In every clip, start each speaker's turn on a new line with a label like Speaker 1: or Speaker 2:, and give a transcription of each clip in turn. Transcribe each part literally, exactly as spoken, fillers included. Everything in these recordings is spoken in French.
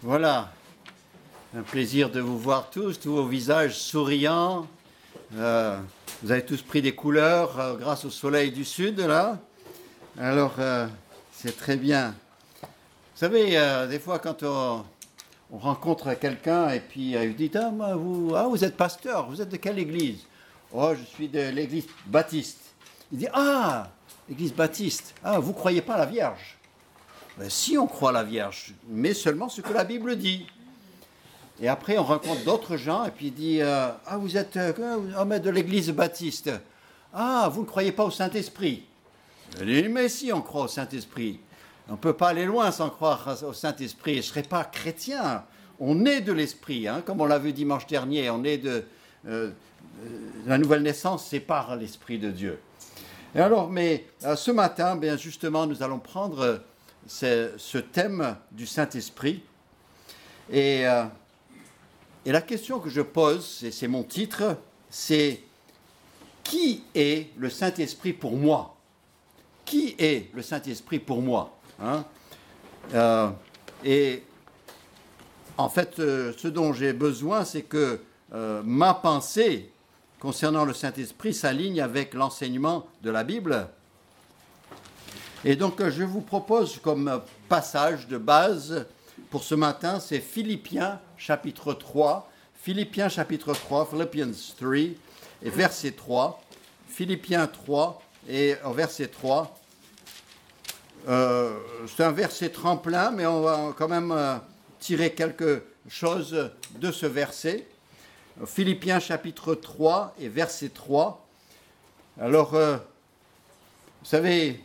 Speaker 1: Voilà, un plaisir de vous voir tous, tous vos visages souriants. Euh, vous avez tous pris des couleurs euh, grâce au soleil du sud, là. Alors, euh, c'est très bien. Vous savez, euh, des fois, quand on, on rencontre quelqu'un et puis euh, il dit ah, moi, vous, ah, vous êtes pasteur, vous êtes de quelle église? Oh, je suis de l'église baptiste. Il dit ah, l'église baptiste, ah, vous ne croyez pas à la Vierge? Ben, si on croit à la Vierge, mais seulement ce que la Bible dit. Et après, on rencontre d'autres gens et puis il dit euh, ah, vous êtes euh, de l'église baptiste. Ah, vous ne croyez pas au Saint-Esprit? Il dit mais si, on croit au Saint-Esprit. On ne peut pas aller loin sans croire au Saint-Esprit. Je ne serais pas chrétien. On est de l'Esprit, hein, comme on l'a vu dimanche dernier. On est de, euh, de la nouvelle naissance, c'est par l'Esprit de Dieu. Et alors, mais euh, ce matin, bien justement, nous allons prendre euh, ce, ce thème du Saint-Esprit. Et, euh, et la question que je pose, et c'est mon titre, c'est qui est le Saint-Esprit pour moi? Qui est le Saint-Esprit pour moi, hein? euh, Et en fait, euh, ce dont j'ai besoin, c'est que euh, ma pensée concernant le Saint-Esprit s'aligne avec l'enseignement de la Bible. Et donc, euh, je vous propose comme passage de base pour ce matin, c'est Philippiens chapitre trois. Philippiens chapitre trois, Philippians trois, et verset trois. Philippiens trois, et au verset trois. Euh, c'est un verset tremplin, mais on va quand même euh, tirer quelque chose de ce verset. Philippiens chapitre trois et verset trois. Alors, euh, vous savez,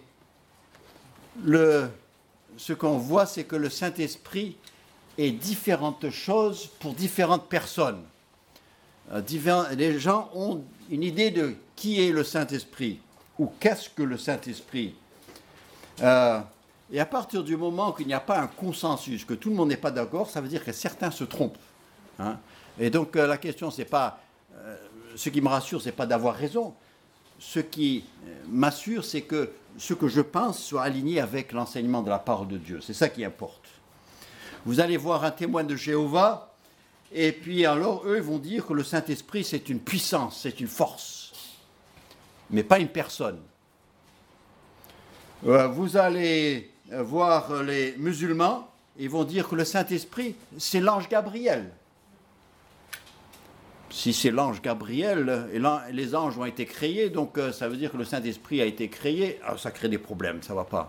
Speaker 1: le, ce qu'on voit, c'est que le Saint-Esprit est différentes choses pour différentes personnes. Euh, divers, les gens ont une idée de qui est le Saint-Esprit ou qu'est-ce que le Saint-Esprit. Euh, et à partir du moment qu'il n'y a pas un consensus, que tout le monde n'est pas d'accord, ça veut dire que certains se trompent. Hein. Et donc euh, la question, c'est pas, euh, ce qui me rassure, c'est pas d'avoir raison. Ce qui euh, m'assure, c'est que ce que je pense soit aligné avec l'enseignement de la parole de Dieu. C'est ça qui importe. Vous allez voir un témoin de Jéhovah, et puis alors eux vont dire que le Saint-Esprit, c'est une puissance, c'est une force, mais pas une personne. Vous allez voir les musulmans, ils vont dire que le Saint-Esprit, c'est l'ange Gabriel. Si c'est l'ange Gabriel, et les anges ont été créés, donc ça veut dire que le Saint-Esprit a été créé, alors ça crée des problèmes, ça ne va pas.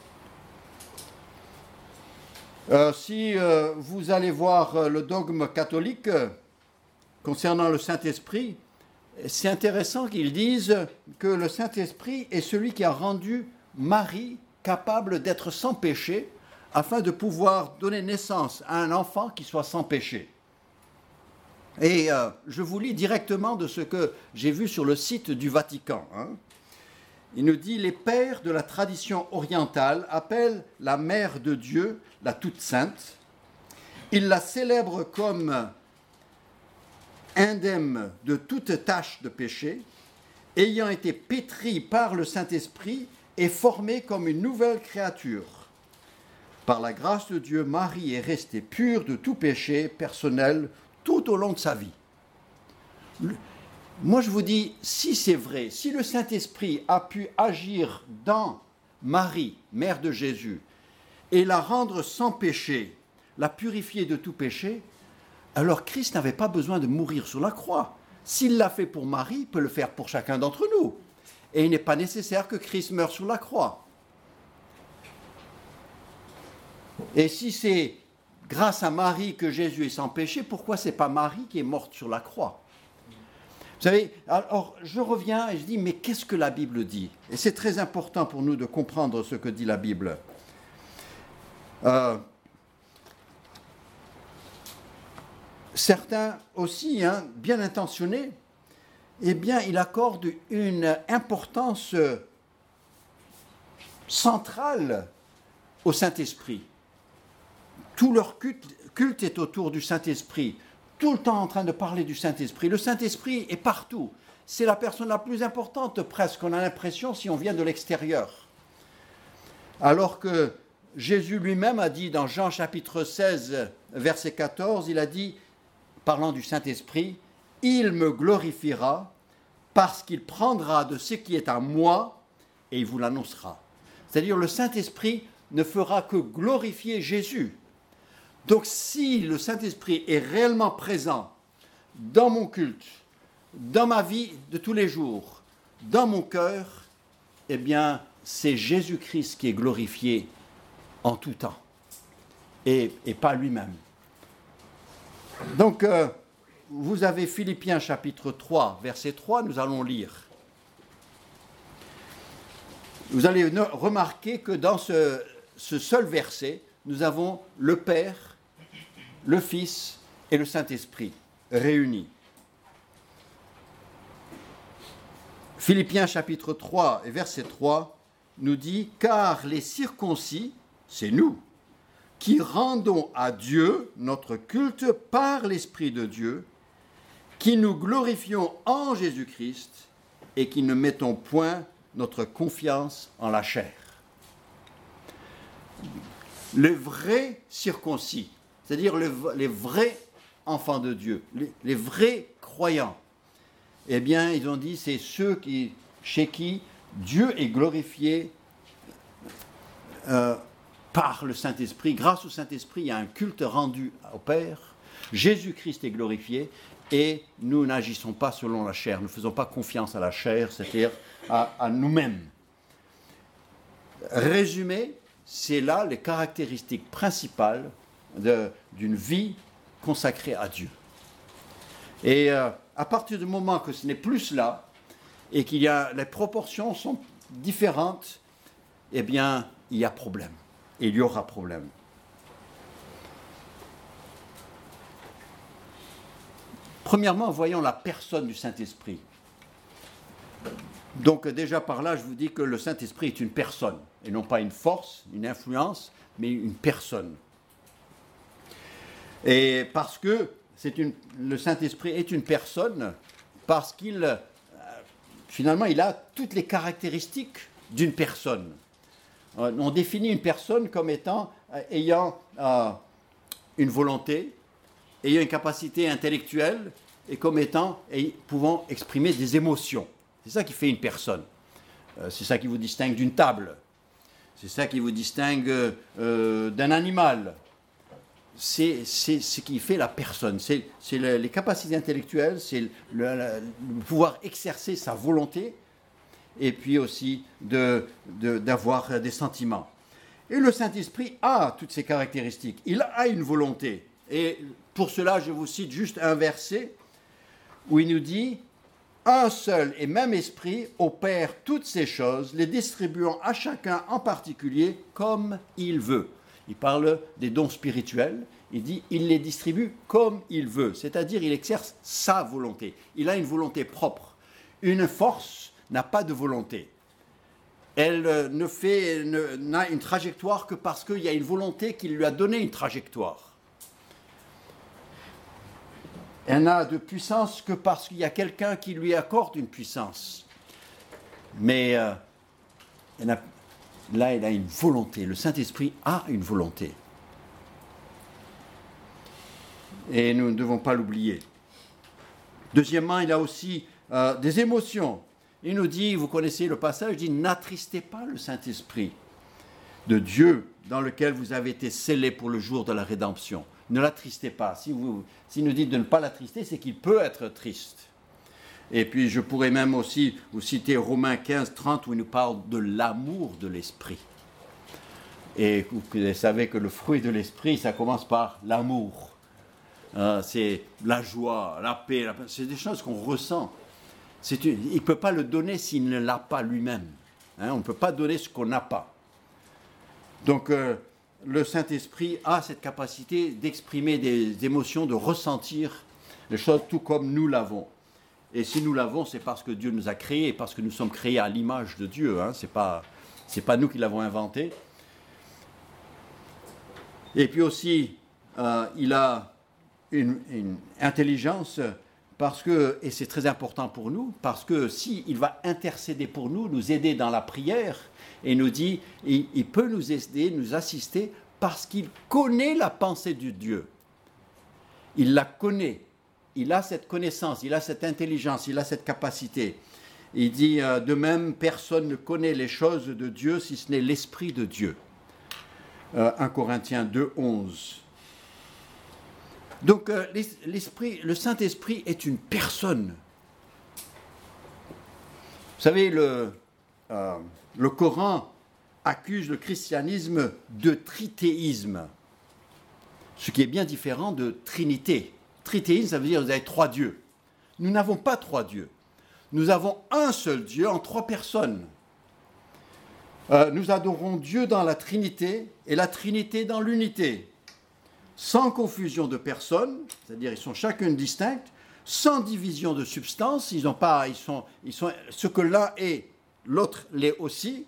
Speaker 1: Euh, si euh, vous allez voir le dogme catholique euh, concernant le Saint-Esprit, c'est intéressant qu'ils disent que le Saint-Esprit est celui qui a rendu Marie capable d'être sans péché afin de pouvoir donner naissance à un enfant qui soit sans péché. Et euh, je vous lis directement de ce que j'ai vu sur le site du Vatican. Hein. Il nous dit « Les pères de la tradition orientale appellent la Mère de Dieu la Toute Sainte. Ils la célèbrent comme indemne de toute tâche de péché, ayant été pétrie par le Saint-Esprit et formée comme une nouvelle créature. Par la grâce de Dieu, Marie est restée pure de tout péché personnel tout au long de sa vie. » Moi, je vous dis, si c'est vrai, si le Saint-Esprit a pu agir dans Marie, mère de Jésus, et la rendre sans péché, la purifier de tout péché, alors Christ n'avait pas besoin de mourir sur la croix. S'il l'a fait pour Marie, il peut le faire pour chacun d'entre nous. Et il n'est pas nécessaire que Christ meure sur la croix. Et si c'est grâce à Marie que Jésus est sans péché, pourquoi ce n'est pas Marie qui est morte sur la croix? Vous savez, alors je reviens et je dis, mais qu'est-ce que la Bible dit? Et c'est très important pour nous de comprendre ce que dit la Bible. Euh, certains aussi, hein, bien intentionnés, eh bien, il accorde une importance centrale au Saint-Esprit. Tout leur culte, culte est autour du Saint-Esprit, tout le temps en train de parler du Saint-Esprit. Le Saint-Esprit est partout. C'est la personne la plus importante presque, on a l'impression, si on vient de l'extérieur. Alors que Jésus lui-même a dit dans Jean chapitre seize, verset quatorze, il a dit, parlant du Saint-Esprit, « Il me glorifiera parce qu'il prendra de ce qui est à moi et il vous l'annoncera. » C'est-à-dire le Saint-Esprit ne fera que glorifier Jésus. Donc si le Saint-Esprit est réellement présent dans mon culte, dans ma vie de tous les jours, dans mon cœur, eh bien c'est Jésus-Christ qui est glorifié en tout temps et, et pas lui-même. Donc euh, vous avez Philippiens chapitre trois, verset trois, nous allons lire. Vous allez remarquer que dans ce, ce seul verset, nous avons le Père, le Fils et le Saint-Esprit réunis. Philippiens chapitre trois et verset trois nous dit « Car les circoncis, c'est nous, qui rendons à Dieu notre culte par l'Esprit de Dieu, qui nous glorifions en Jésus-Christ et qui ne mettons point notre confiance en la chair. » Les vrais circoncis, c'est-à-dire les, les vrais enfants de Dieu, les, les vrais croyants, eh bien, ils ont dit, c'est ceux qui, chez qui Dieu est glorifié euh, par le Saint-Esprit. Grâce au Saint-Esprit, il y a un culte rendu au Père. Jésus-Christ est glorifié et nous n'agissons pas selon la chair. Nous ne faisons pas confiance à la chair, c'est-à-dire à, à nous-mêmes. Résumé, c'est là les caractéristiques principales de, d'une vie consacrée à Dieu. Et euh, à partir du moment que ce n'est plus cela, et qu'il y a, les proportions sont différentes, eh bien, il y a problème. Et il y aura problème. Premièrement, voyons la personne du Saint-Esprit. Donc déjà par là, je vous dis que le Saint-Esprit est une personne, et non pas une force, une influence, mais une personne. Et parce que c'est une, le Saint-Esprit est une personne, parce qu'il, euh, finalement, il a toutes les caractéristiques d'une personne. Euh, on définit une personne comme étant, euh, ayant euh, une volonté, ayant une capacité intellectuelle, et comme étant, et pouvant exprimer des émotions. C'est ça qui fait une personne. Euh, c'est ça qui vous distingue d'une table. C'est ça qui vous distingue euh, d'un animal. C'est, c'est ce qui fait la personne. C'est, c'est le, les capacités intellectuelles, c'est le, le, le pouvoir exercer sa volonté et puis aussi de, de, d'avoir des sentiments. Et le Saint-Esprit a toutes ces caractéristiques. Il a une volonté. Et pour cela, je vous cite juste un verset où il nous dit « Un seul et même esprit opère toutes ces choses, les distribuant à chacun en particulier comme il veut. » Il parle des dons spirituels, il dit « il les distribue comme il veut », c'est-à-dire il exerce sa volonté. Il a une volonté propre. Une force n'a pas de volonté. Elle ne fait, ne, n'a une trajectoire que parce qu'il y a une volonté qui lui a donné une trajectoire. Elle n'a de puissance que parce qu'il y a quelqu'un qui lui accorde une puissance. Mais euh, elle n'a là, il a une volonté. Le Saint-Esprit a une volonté. Et nous ne devons pas l'oublier. Deuxièmement, il a aussi euh, des émotions. Il nous dit, vous connaissez le passage, il dit « N'attristez pas le Saint-Esprit de Dieu dans lequel vous avez été scellés pour le jour de la rédemption. » Ne l'attristez pas. Si vous, s'il nous dit de ne pas l'attrister, c'est qu'il peut être triste. Et puis, je pourrais même aussi vous citer Romains quinze, trente, où il nous parle de l'amour de l'esprit. Et vous savez que le fruit de l'esprit, ça commence par l'amour. Euh, c'est la joie, la paix, la... c'est des choses qu'on ressent. C'est une... Il ne peut pas le donner s'il ne l'a pas lui-même. Hein, on ne peut pas donner ce qu'on n'a pas. Donc, euh, le Saint-Esprit a cette capacité d'exprimer des émotions, de ressentir les choses tout comme nous l'avons. Et si nous l'avons, c'est parce que Dieu nous a créés, parce que nous sommes créés à l'image de Dieu. Hein. Ce n'est pas, c'est pas nous qui l'avons inventé. Et puis aussi, euh, il a une, une intelligence parce que, et c'est très important pour nous, parce que s'il va intercéder pour nous, nous aider dans la prière, et nous dit, il, il peut nous aider, nous assister, parce qu'il connaît la pensée de Dieu. Il la connaît, il a cette connaissance, il a cette intelligence, il a cette capacité. Il dit, euh, de même, personne ne connaît les choses de Dieu si ce n'est l'Esprit de Dieu. Euh, un Corinthiens deux, onze. Donc, euh, l'esprit, le Saint-Esprit est une personne. Vous savez, le, euh, le Coran accuse le christianisme de tritéisme, ce qui est bien différent de trinité. Tritéisme, ça veut dire que vous avez trois dieux. Nous n'avons pas trois dieux. Nous avons un seul Dieu en trois personnes. Euh, nous adorons Dieu dans la Trinité et la Trinité dans l'unité, sans confusion de personnes, c'est-à-dire ils sont chacune distinctes, sans division de substance, ils ont pas, ils sont, ils sont, ce que l'un est, l'autre l'est aussi,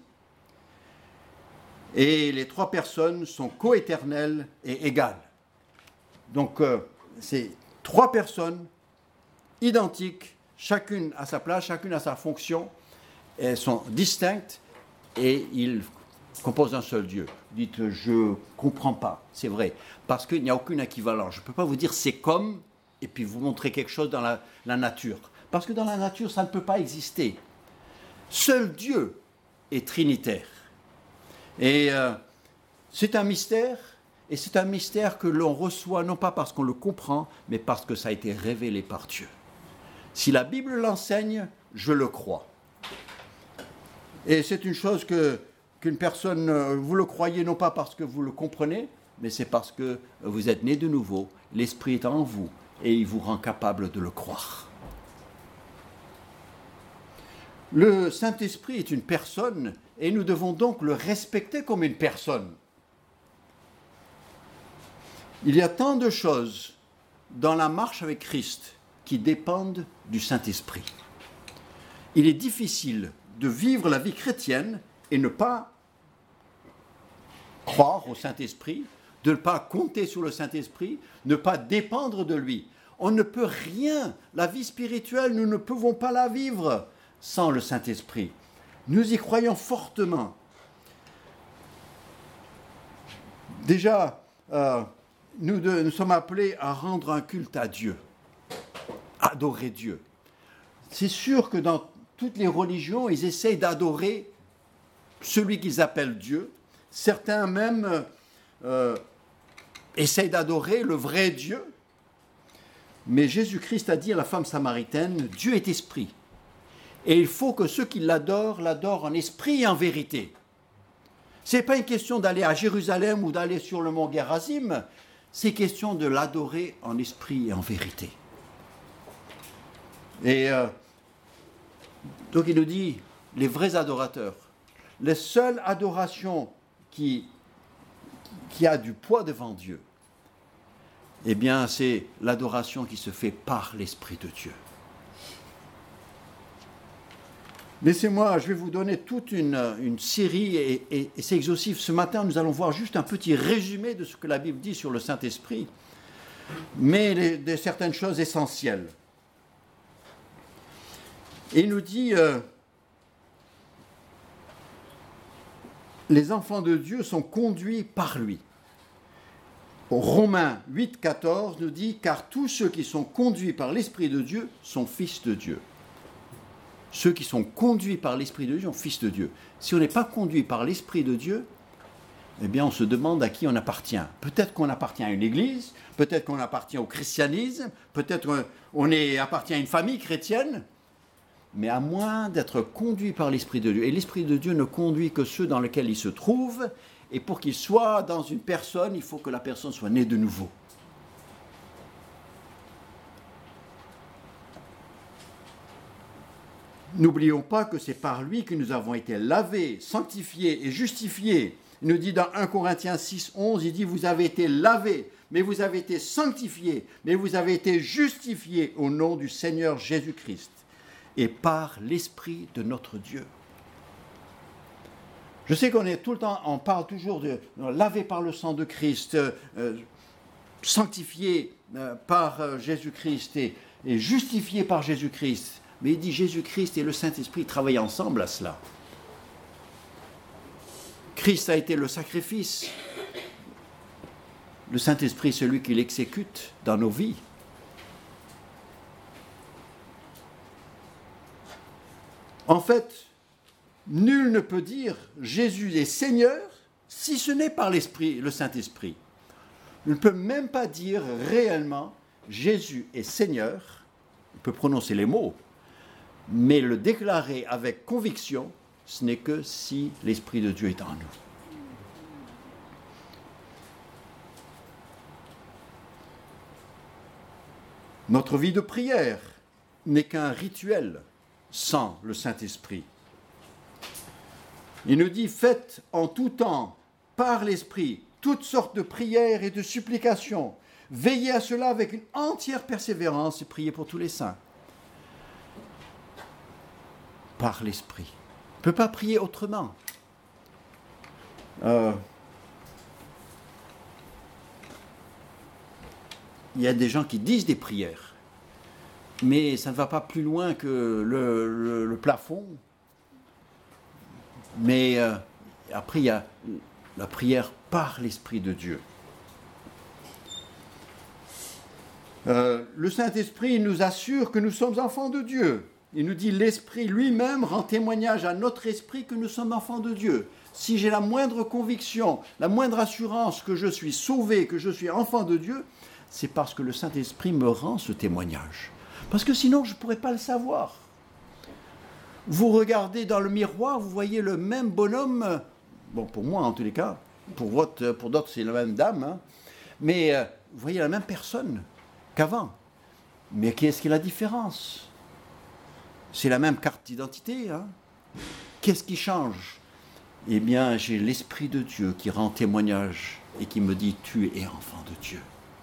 Speaker 1: et les trois personnes sont coéternelles et égales. Donc euh, c'est trois personnes identiques, chacune à sa place, chacune à sa fonction, elles sont distinctes, et ils composent un seul Dieu. Vous dites, je ne comprends pas, c'est vrai, parce qu'il n'y a aucune équivalence. Je ne peux pas vous dire c'est comme, et puis vous montrer quelque chose dans la, la nature. Parce que dans la nature, ça ne peut pas exister. Seul Dieu est trinitaire. Et euh, c'est un mystère, et c'est un mystère que l'on reçoit, non pas parce qu'on le comprend, mais parce que ça a été révélé par Dieu. Si la Bible l'enseigne, je le crois. Et c'est une chose que, qu'une personne, vous le croyez non pas parce que vous le comprenez, mais c'est parce que vous êtes né de nouveau, l'Esprit est en vous, et il vous rend capable de le croire. Le Saint-Esprit est une personne, et nous devons donc le respecter comme une personne. Il y a tant de choses dans la marche avec Christ qui dépendent du Saint-Esprit. Il est difficile de vivre la vie chrétienne et ne pas croire au Saint-Esprit, de ne pas compter sur le Saint-Esprit, ne pas dépendre de lui. On ne peut rien, la vie spirituelle, nous ne pouvons pas la vivre sans le Saint-Esprit. Nous y croyons fortement. Déjà, euh, nous, de, nous sommes appelés à rendre un culte à Dieu, adorer Dieu. C'est sûr que dans toutes les religions, ils essayent d'adorer celui qu'ils appellent Dieu. Certains même euh, essayent d'adorer le vrai Dieu. Mais Jésus-Christ a dit à la femme samaritaine, Dieu est esprit. Et il faut que ceux qui l'adorent, l'adorent en esprit et en vérité. Ce n'est pas une question d'aller à Jérusalem ou d'aller sur le mont Gérazim, c'est question de l'adorer en esprit et en vérité. Et euh, donc il nous dit, les vrais adorateurs, les seules adorations qui, qui a du poids devant Dieu, eh bien c'est l'adoration qui se fait par l'Esprit de Dieu. Laissez-moi, je vais vous donner toute une, une série, et, et, et c'est exhaustif. Ce matin, nous allons voir juste un petit résumé de ce que la Bible dit sur le Saint-Esprit, mais les, de certaines choses essentielles. Et il nous dit, euh, les enfants de Dieu sont conduits par lui. Romains huit, quatorze nous dit, car tous ceux qui sont conduits par l'Esprit de Dieu sont fils de Dieu. Ceux qui sont conduits par l'Esprit de Dieu sont fils de Dieu. Si on n'est pas conduit par l'Esprit de Dieu, eh bien on se demande à qui on appartient. Peut-être qu'on appartient à une église, peut-être qu'on appartient au christianisme, peut-être qu'on est, appartient à une famille chrétienne, mais à moins d'être conduit par l'Esprit de Dieu. Et l'Esprit de Dieu ne conduit que ceux dans lesquels il se trouve, et pour qu'il soit dans une personne, il faut que la personne soit née de nouveau. N'oublions pas que c'est par lui que nous avons été lavés, sanctifiés et justifiés. Il nous dit dans un Corinthiens six, onze, il dit « Vous avez été lavés, mais vous avez été sanctifiés, mais vous avez été justifiés au nom du Seigneur Jésus-Christ et par l'Esprit de notre Dieu. » Je sais qu'on est tout le temps, on parle toujours de « lavé par le sang de Christ, euh, sanctifié euh, par euh, Jésus-Christ » et est justifié par Jésus-Christ. Mais il dit Jésus-Christ et le Saint-Esprit travaillent ensemble à cela. Christ a été le sacrifice. Le Saint-Esprit est celui qui l'exécute dans nos vies. En fait, nul ne peut dire Jésus est Seigneur si ce n'est par l'Esprit, le Saint-Esprit. On ne peut même pas dire réellement Jésus est Seigneur. On peut prononcer les mots, mais le déclarer avec conviction, ce n'est que si l'Esprit de Dieu est en nous. Notre vie de prière n'est qu'un rituel sans le Saint-Esprit. Il nous dit, faites en tout temps, par l'Esprit, toutes sortes de prières et de supplications. Veillez à cela avec une entière persévérance et priez pour tous les saints. Par l'Esprit. On ne peut pas prier autrement. Euh, il y a des gens qui disent des prières, mais ça ne va pas plus loin que le, le, le plafond. Mais euh, après, il y a la prière par l'Esprit de Dieu. Euh, le Saint-Esprit nous assure que nous sommes enfants de Dieu. Il nous dit, l'Esprit lui-même rend témoignage à notre esprit que nous sommes enfants de Dieu. Si j'ai la moindre conviction, la moindre assurance que je suis sauvé, que je suis enfant de Dieu, c'est parce que le Saint-Esprit me rend ce témoignage. Parce que sinon, je ne pourrais pas le savoir. Vous regardez dans le miroir, vous voyez le même bonhomme, bon pour moi en tous les cas, pour, votre, pour d'autres c'est la même dame, hein, mais euh, vous voyez la même personne qu'avant. Mais qu'est-ce qui est la différence? C'est la même carte d'identité. Hein. Qu'est-ce qui change? Eh bien, j'ai l'Esprit de Dieu qui rend témoignage et qui me dit, tu es enfant de Dieu.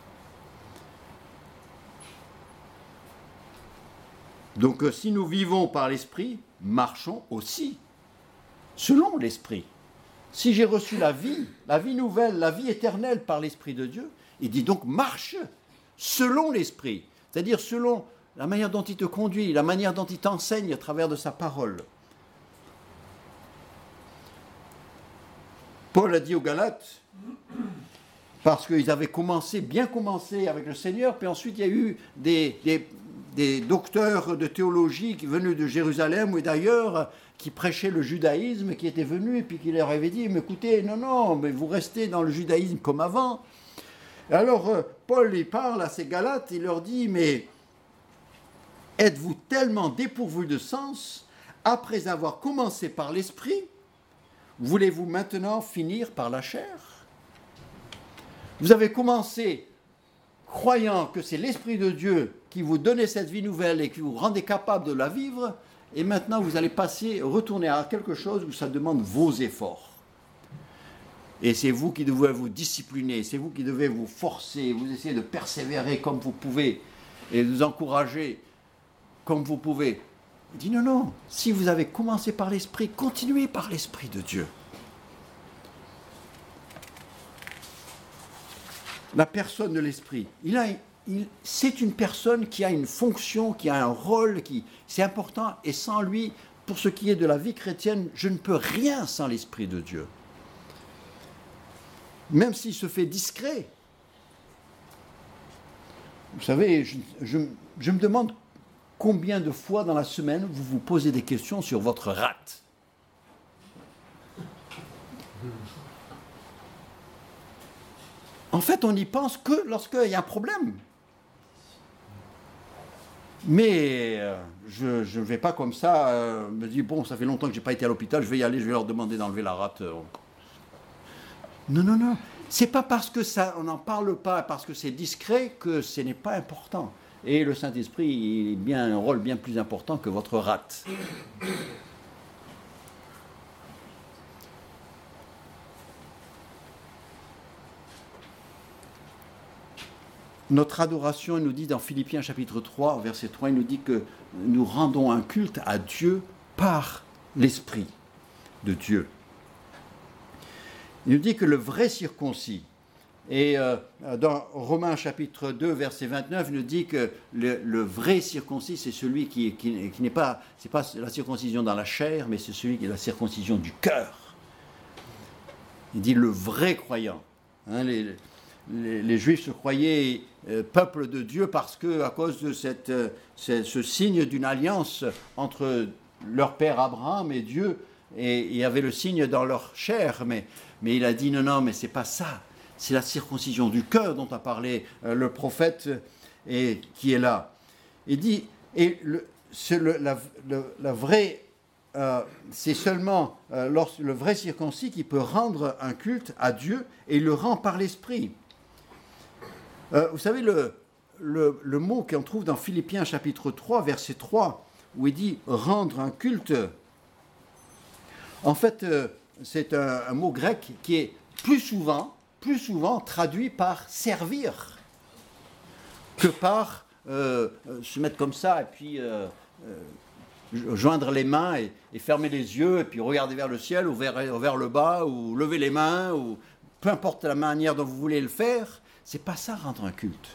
Speaker 1: Donc, si nous vivons par l'Esprit, marchons aussi selon l'Esprit. Si j'ai reçu la vie, la vie nouvelle, la vie éternelle par l'Esprit de Dieu, il dit donc marche selon l'Esprit, c'est-à-dire selon la manière dont il te conduit, la manière dont il t'enseigne à travers de sa parole. Paul a dit aux Galates, parce qu'ils avaient commencé, bien commencé avec le Seigneur, puis ensuite il y a eu des, des, des docteurs de théologie qui venus de Jérusalem ou d'ailleurs, qui prêchaient le judaïsme, qui étaient venus et puis qui leur avaient dit, mais écoutez, non, non, mais vous restez dans le judaïsme comme avant. Et alors, Paul, il parle à ces Galates, il leur dit, mais êtes-vous tellement dépourvus de sens, après avoir commencé par l'esprit, voulez-vous maintenant finir par la chair? Vous avez commencé croyant que c'est l'Esprit de Dieu qui vous donnait cette vie nouvelle et qui vous rendait capable de la vivre, et maintenant vous allez passer, retourner à quelque chose où ça demande vos efforts. Et c'est vous qui devez vous discipliner, c'est vous qui devez vous forcer, vous essayer de persévérer comme vous pouvez, et de vous encourager comme vous pouvez. Il dit non, non, si vous avez commencé par l'Esprit, continuez par l'Esprit de Dieu. La personne de l'Esprit, il a, il, c'est une personne qui a une fonction, qui a un rôle, qui, c'est important, et sans lui, pour ce qui est de la vie chrétienne, je ne peux rien sans l'Esprit de Dieu. Même s'il se fait discret. Vous savez, je, je, je me demande combien de fois dans la semaine vous vous posez des questions sur votre rate. En fait, on n'y pense que lorsqu'il y a un problème. Mais euh, je ne vais pas comme ça euh, me dire, bon, ça fait longtemps que je n'ai pas été à l'hôpital, je vais y aller, je vais leur demander d'enlever la rate. Non, non, non. C'est pas parce que ça, on n'en parle pas, parce que c'est discret, que ce n'est pas important. Et le Saint-Esprit, il a bien un rôle bien plus important que votre rate. Notre adoration, il nous dit dans Philippiens chapitre trois, verset trois, il nous dit que nous rendons un culte à Dieu par l'Esprit de Dieu. Il nous dit que le vrai circoncis Et euh, dans Romains chapitre deux, verset vingt-neuf, il nous dit que le, le vrai circoncis, c'est celui qui, qui, qui n'est pas, c'est pas la circoncision dans la chair, mais c'est celui qui est la circoncision du cœur. Il dit le vrai croyant. Hein, les, les, les Juifs se croyaient euh, peuple de Dieu parce que, à cause de cette, euh, ce, ce signe d'une alliance entre leur père Abraham et Dieu, et il y avait le signe dans leur chair, mais, mais il a dit non, non, mais c'est pas ça. C'est la circoncision du cœur dont a parlé euh, le prophète et qui est là. Il dit, et le, c'est le, la, le, la vraie, euh, c'est seulement euh, lorsque le vrai circoncis qui peut rendre un culte à Dieu, et il le rend par l'esprit. Euh, vous savez, le, le, le mot qu'on trouve dans Philippiens chapitre trois, verset trois, où il dit rendre un culte, en fait, euh, c'est un, un mot grec qui est plus souvent plus souvent traduit par servir que par euh, se mettre comme ça et puis euh, euh, joindre les mains et, et fermer les yeux et puis regarder vers le ciel ou vers, vers le bas ou lever les mains ou peu importe la manière dont vous voulez le faire. C'est pas ça rendre un culte.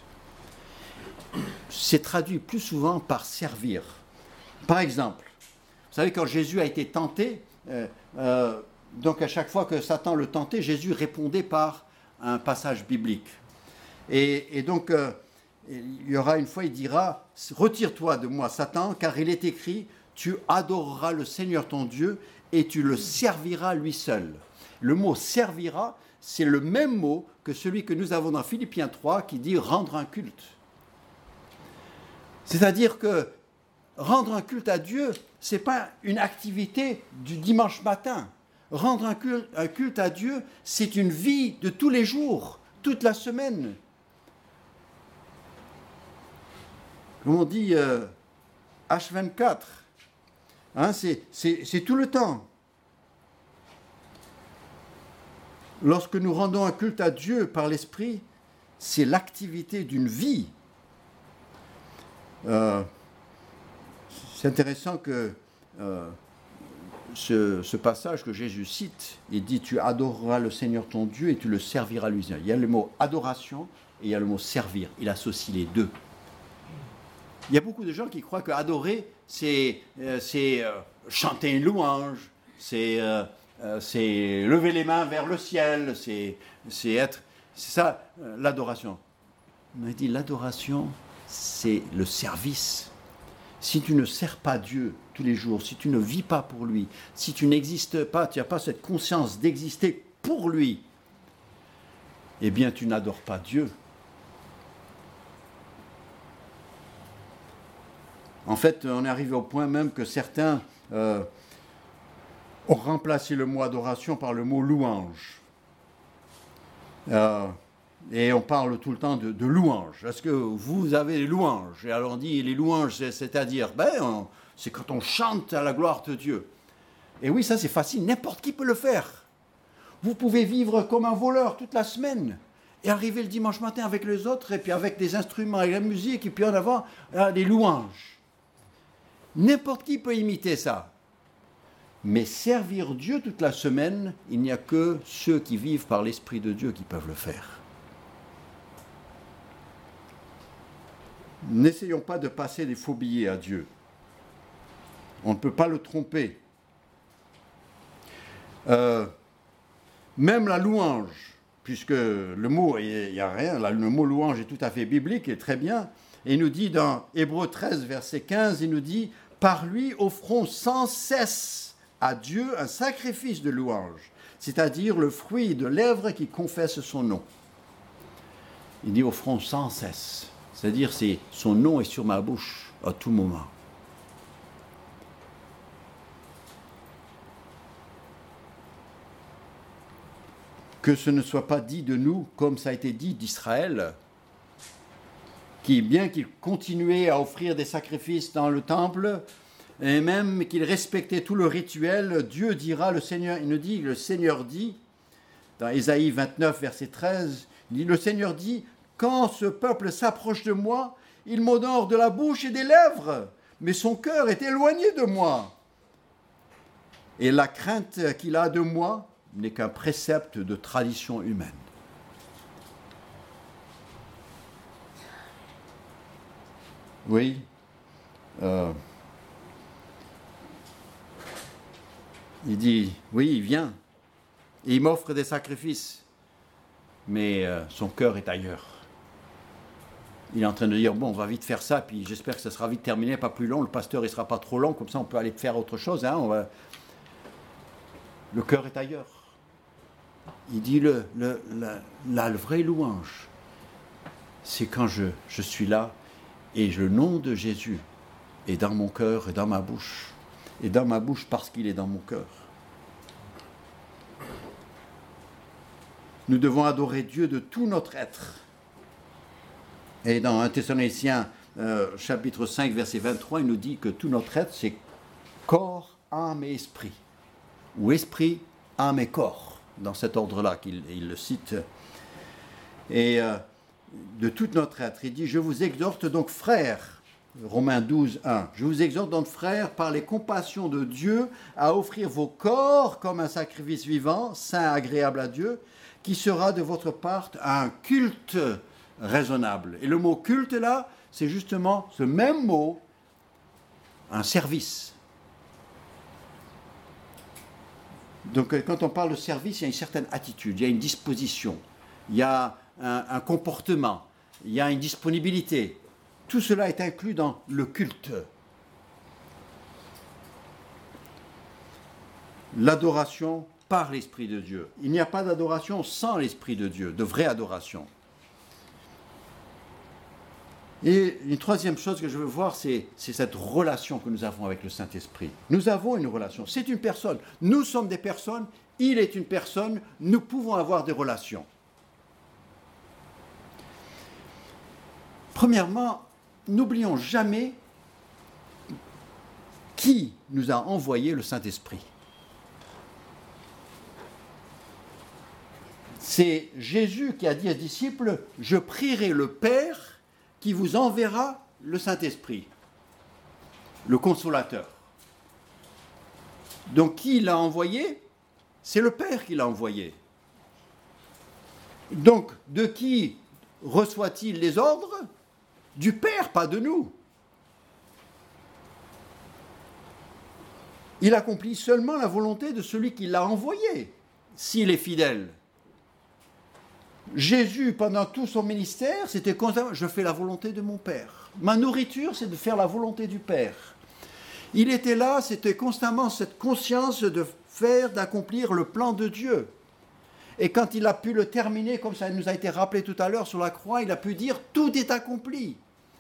Speaker 1: C'est traduit plus souvent par servir. Par exemple, vous savez quand Jésus a été tenté, euh, euh, donc à chaque fois que Satan le tentait, Jésus répondait par un passage biblique. Et, et donc, euh, il y aura une fois, il dira, « Retire-toi de moi, Satan, car il est écrit, tu adoreras le Seigneur ton Dieu et tu le serviras lui seul. » Le mot « servira », c'est le même mot que celui que nous avons dans Philippiens trois qui dit « rendre un culte ». C'est-à-dire que rendre un culte à Dieu, ce n'est pas une activité du dimanche matin. Rendre un culte, un culte à Dieu, c'est une vie de tous les jours, toute la semaine. Comme on dit euh, H vingt-quatre, hein, c'est, c'est, c'est tout le temps. Lorsque nous rendons un culte à Dieu par l'Esprit, c'est l'activité d'une vie. Euh, c'est intéressant que... Euh, Ce, ce passage que Jésus cite, il dit « Tu adoreras le Seigneur ton Dieu et tu le serviras lui seul ». Il y a le mot « adoration » et il y a le mot « servir ». Il associe les deux. Il y a beaucoup de gens qui croient que adorer, c'est, euh, c'est euh, chanter une louange, c'est, euh, euh, c'est lever les mains vers le ciel, c'est, c'est être... C'est ça, euh, l'adoration. On a dit l'adoration, c'est le service. Si tu ne sers pas Dieu tous les jours, si tu ne vis pas pour lui, si tu n'existes pas, tu n'as pas cette conscience d'exister pour lui, eh bien tu n'adores pas Dieu. En fait, on est arrivé au point même que certains euh, ont remplacé le mot adoration par le mot louange. Euh, Et on parle tout le temps de, de louanges. Est-ce que vous avez les louanges ? Et alors on dit les louanges, c'est, c'est-à-dire, ben, on, c'est quand on chante à la gloire de Dieu. Et oui, ça c'est facile, n'importe qui peut le faire. Vous pouvez vivre comme un voleur toute la semaine et arriver le dimanche matin avec les autres et puis avec des instruments et la musique et puis en avant euh, des louanges. N'importe qui peut imiter ça. Mais servir Dieu toute la semaine, il n'y a que ceux qui vivent par l'Esprit de Dieu qui peuvent le faire. N'essayons pas de passer des faux billets à Dieu. On ne peut pas le tromper. Euh, même la louange, puisque le mot, il n'y a rien, le mot louange est tout à fait biblique et très bien. Et il nous dit dans Hébreux treize, verset quinze, il nous dit « Par lui offrons sans cesse à Dieu un sacrifice de louange, c'est-à-dire le fruit de lèvres qui confessent son nom. » Il dit « offrons sans cesse ». C'est-à-dire, c'est, son nom est sur ma bouche à tout moment. Que ce ne soit pas dit de nous, comme ça a été dit d'Israël, qui, bien qu'il continuait à offrir des sacrifices dans le temple, et même qu'il respectait tout le rituel, Dieu dira, le Seigneur, il nous dit, le Seigneur dit, dans Ésaïe vingt-neuf, verset treize, il dit, le Seigneur dit, quand ce peuple s'approche de moi, il m'honore de la bouche et des lèvres, mais son cœur est éloigné de moi. Et la crainte qu'il a de moi n'est qu'un précepte de tradition humaine. Oui. Euh, il dit, oui, il vient. Et il m'offre des sacrifices. Mais euh, son cœur est ailleurs. Il est en train de dire, bon, on va vite faire ça, puis j'espère que ça sera vite terminé, pas plus long, le pasteur, il ne sera pas trop long, comme ça on peut aller faire autre chose. Hein, on va... Le cœur est ailleurs. Il dit, le, le, la, la, le vrai louange, c'est quand je, je suis là, et le nom de Jésus est dans mon cœur et dans ma bouche. Et dans ma bouche parce qu'il est dans mon cœur. Nous devons adorer Dieu de tout notre être. Et dans un Thessaloniciens, euh, chapitre cinq, verset vingt-trois, il nous dit que tout notre être, c'est corps, âme et esprit. Ou esprit, âme et corps, dans cet ordre-là qu'il il le cite. Et euh, de tout notre être, il dit, je vous exhorte donc, frères, Romains douze, un, je vous exhorte donc, frères, par les compassions de Dieu, à offrir vos corps comme un sacrifice vivant, saint, agréable à Dieu, qui sera de votre part un culte raisonnable. Et le mot culte, là, c'est justement ce même mot, un service. Donc, quand on parle de service, il y a une certaine attitude, il y a une disposition, il y a un, un comportement, il y a une disponibilité. Tout cela est inclus dans le culte. L'adoration par l'Esprit de Dieu. Il n'y a pas d'adoration sans l'Esprit de Dieu, de vraie adoration. Et une troisième chose que je veux voir, c'est, c'est cette relation que nous avons avec le Saint-Esprit. Nous avons une relation. C'est une personne. Nous sommes des personnes. Il est une personne. Nous pouvons avoir des relations. Premièrement, n'oublions jamais qui nous a envoyé le Saint-Esprit. C'est Jésus qui a dit aux disciples, « Je prierai le Père qui vous enverra le Saint-Esprit, le Consolateur. » Donc, qui l'a envoyé? C'est le Père qui l'a envoyé. Donc, de qui reçoit-il les ordres? Du Père, pas de nous. Il accomplit seulement la volonté de celui qui l'a envoyé, s'il est fidèle. Jésus, pendant tout son ministère, c'était constamment, je fais la volonté de mon Père. Ma nourriture, c'est de faire la volonté du Père. Il était là, c'était constamment cette conscience de faire, d'accomplir le plan de Dieu. Et quand il a pu le terminer, comme ça nous a été rappelé tout à l'heure sur la croix, il a pu dire, tout est accompli.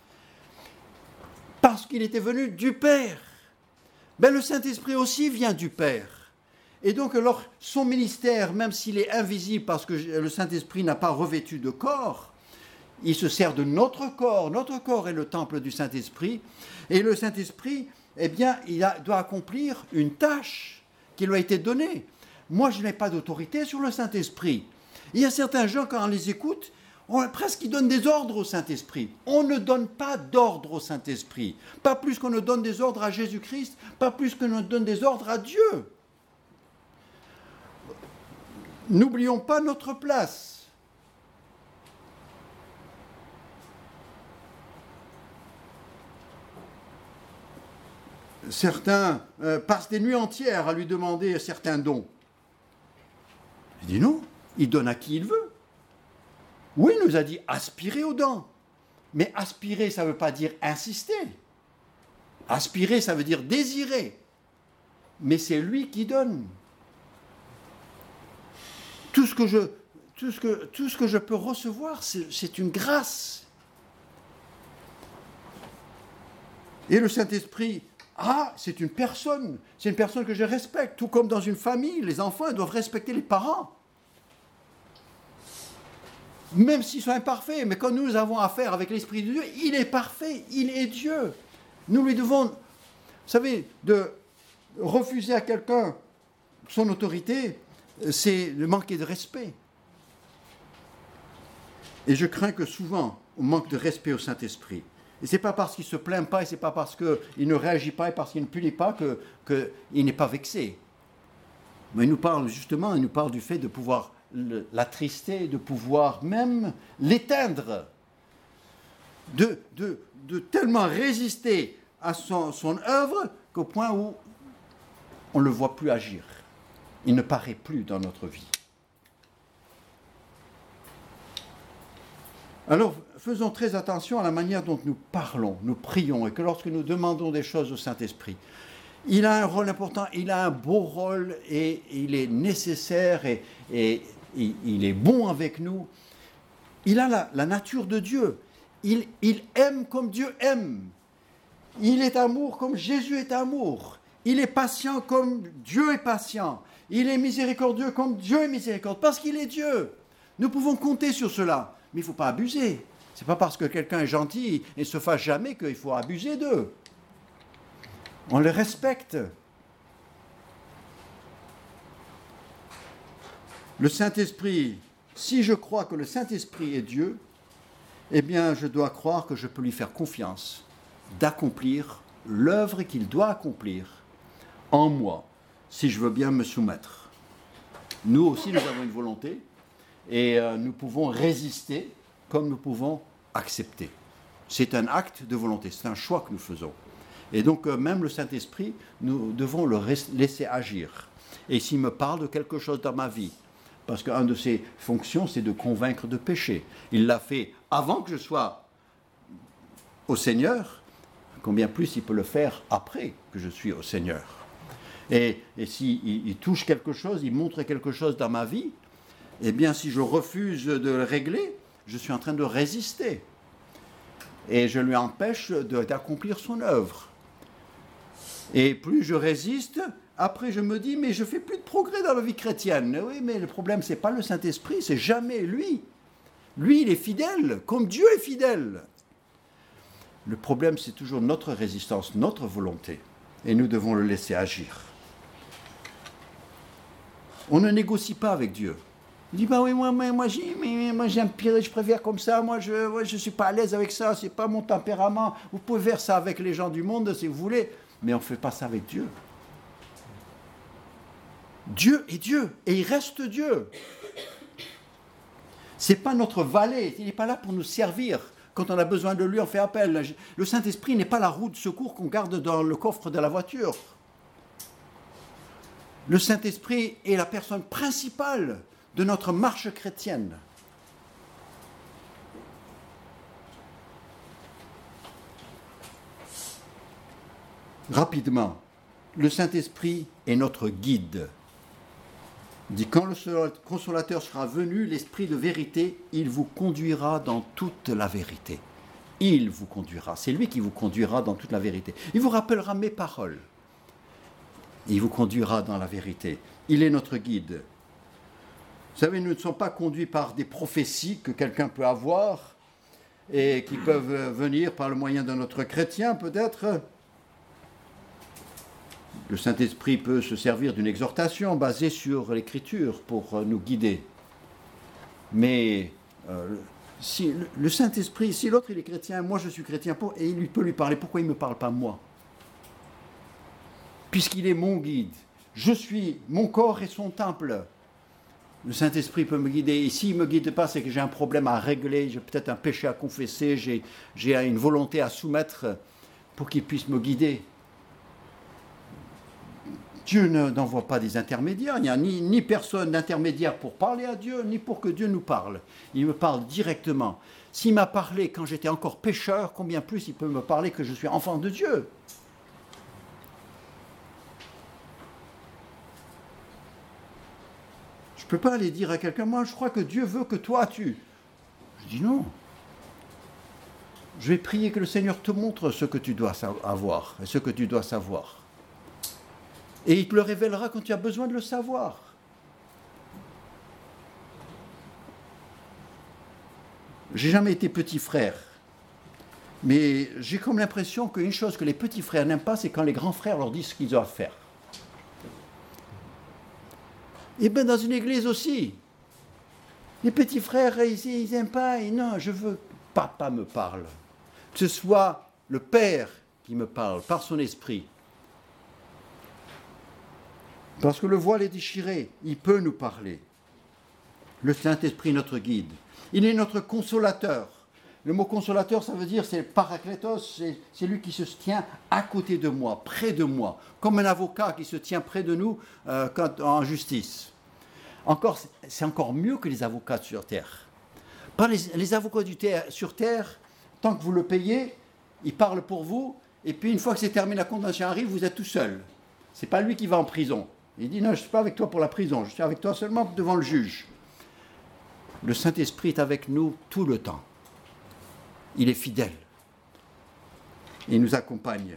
Speaker 1: Parce qu'il était venu du Père. Ben, le Saint-Esprit aussi vient du Père. Et donc, alors, son ministère, même s'il est invisible parce que le Saint-Esprit n'a pas revêtu de corps, il se sert de notre corps. Notre corps est le temple du Saint-Esprit. Et le Saint-Esprit, eh bien, il a, doit accomplir une tâche qui lui a été donnée. Moi, je n'ai pas d'autorité sur le Saint-Esprit. Il y a certains gens, quand on les écoute, on, presque ils donnent des ordres au Saint-Esprit. On ne donne pas d'ordre au Saint-Esprit. Pas plus qu'on ne donne des ordres à Jésus-Christ, pas plus qu'on ne donne des ordres à Dieu. N'oublions pas notre place. Certains euh, passent des nuits entières à lui demander certains dons. Il dit non, il donne à qui il veut. Oui, il nous a dit aspirer aux dons. Mais aspirer, ça ne veut pas dire insister. Aspirer, ça veut dire désirer. Mais c'est lui qui donne. Tout ce que je, tout ce que, tout ce que je peux recevoir, c'est, c'est une grâce. Et le Saint-Esprit, ah, c'est une personne, c'est une personne que je respecte, tout comme dans une famille, les enfants ils doivent respecter les parents. Même s'ils sont imparfaits, mais quand nous avons affaire avec l'Esprit de Dieu, il est parfait, il est Dieu. Nous lui devons, vous savez, de refuser à quelqu'un son autorité, c'est le manquer de respect. Et je crains que souvent, on manque de respect au Saint-Esprit. Et ce n'est pas parce qu'il ne se plaint pas, et ce n'est pas parce qu'il ne réagit pas, et parce qu'il ne punit pas, que, qu'il n'est pas vexé. Mais il nous parle justement, il nous parle du fait de pouvoir l'attrister, de pouvoir même l'éteindre. de, de, de tellement résister à son, son œuvre qu'au point où on ne le voit plus agir. Il ne paraît plus dans notre vie. Alors, faisons très attention à la manière dont nous parlons, nous prions, et que lorsque nous demandons des choses au Saint-Esprit, il a un rôle important, il a un beau rôle, et il est nécessaire, et, et, et il est bon avec nous. Il a la, la nature de Dieu. Il, il aime comme Dieu aime. Il est amour comme Jésus est amour. Il est patient comme Dieu est patient. Il est miséricordieux comme Dieu est miséricordieux, parce qu'il est Dieu. Nous pouvons compter sur cela, mais il ne faut pas abuser. Ce n'est pas parce que quelqu'un est gentil et ne se fâche jamais qu'il faut abuser d'eux. On les respecte. Le Saint-Esprit, si je crois que le Saint-Esprit est Dieu, eh bien, je dois croire que je peux lui faire confiance d'accomplir l'œuvre qu'il doit accomplir en moi, si je veux bien me soumettre. Nous aussi, nous avons une volonté et euh, nous pouvons résister comme nous pouvons accepter. C'est un acte de volonté, c'est un choix que nous faisons. Et donc, euh, même le Saint-Esprit, nous devons le laisser agir. Et s'il me parle de quelque chose dans ma vie, parce qu'une de ses fonctions, c'est de convaincre de péché. Il l'a fait avant que je sois au Seigneur, combien plus il peut le faire après que je suis au Seigneur. Et, et s'il il touche quelque chose, il montre quelque chose dans ma vie, eh bien, si je refuse de le régler, je suis en train de résister. Et je lui empêche de, d'accomplir son œuvre. Et plus je résiste, après je me dis, mais je ne fais plus de progrès dans la vie chrétienne. Oui, mais le problème, ce n'est pas le Saint-Esprit, c'est jamais lui. Lui, il est fidèle, comme Dieu est fidèle. Le problème, c'est toujours notre résistance, notre volonté. Et nous devons le laisser agir. On ne négocie pas avec Dieu. Il dit, bah oui, moi, moi, moi, j'ai, mais, moi j'aime pire, je préfère comme ça, moi je ne ouais, je suis pas à l'aise avec ça, ce n'est pas mon tempérament. Vous pouvez faire ça avec les gens du monde si vous voulez, mais on ne fait pas ça avec Dieu. Dieu est Dieu, et il reste Dieu. Ce n'est pas notre valet, il n'est pas là pour nous servir. Quand on a besoin de lui, on fait appel. Le Saint-Esprit n'est pas la roue de secours qu'on garde dans le coffre de la voiture. Le Saint-Esprit est la personne principale de notre marche chrétienne. Rapidement, le Saint-Esprit est notre guide. Il dit, quand le consolateur sera venu, l'Esprit de vérité, il vous conduira dans toute la vérité. Il vous conduira. C'est lui qui vous conduira dans toute la vérité. Il vous rappellera mes paroles. Il vous conduira dans la vérité. Il est notre guide. Vous savez, nous ne sommes pas conduits par des prophéties que quelqu'un peut avoir et qui peuvent venir par le moyen d'un autre chrétien, peut-être. Le Saint-Esprit peut se servir d'une exhortation basée sur l'Écriture pour nous guider. Mais euh, si le, le Saint-Esprit, si l'autre il est chrétien, moi je suis chrétien, pour, et il lui peut lui parler, pourquoi il ne me parle pas moi? Puisqu'il est mon guide. Je suis, mon corps est son temple. Le Saint-Esprit peut me guider. Et s'il ne me guide pas, c'est que j'ai un problème à régler, j'ai peut-être un péché à confesser, j'ai, j'ai une volonté à soumettre pour qu'il puisse me guider. Dieu n'envoie pas des intermédiaires, il n'y a ni, ni personne d'intermédiaire pour parler à Dieu, ni pour que Dieu nous parle. Il me parle directement. S'il m'a parlé quand j'étais encore pécheur, combien plus il peut me parler que je suis enfant de Dieu? Je ne peux pas aller dire à quelqu'un, moi je crois que Dieu veut que toi tu... Je dis non. Je vais prier que le Seigneur te montre ce que tu dois avoir et ce que tu dois savoir. Et il te le révélera quand tu as besoin de le savoir. J'ai jamais été petit frère, mais j'ai comme l'impression qu'une chose que les petits frères n'aiment pas, c'est quand les grands frères leur disent ce qu'ils doivent faire. Et bien dans une église aussi, les petits frères, ils n'aiment pas, et non, je veux que papa me parle. Que ce soit le Père qui me parle par son esprit. Parce que le voile est déchiré, il peut nous parler. Le Saint-Esprit est notre guide. Il est notre consolateur. le mot consolateur, ça veut dire, c'est parakletos, c'est, c'est lui qui se tient à côté de moi, près de moi, comme un avocat qui se tient près de nous euh, quand, en justice. Encore, c'est encore mieux que les avocats sur terre. Pas les, les avocats du terre, sur terre, tant que vous le payez, ils parlent pour vous, et puis une fois que c'est terminé, la condamnation arrive, vous êtes tout seul. C'est pas lui qui va en prison. Il dit non, je ne suis pas avec toi pour la prison, je suis avec toi seulement devant le juge. Le Saint-Esprit est avec nous tout le temps. Il est fidèle. Il nous accompagne.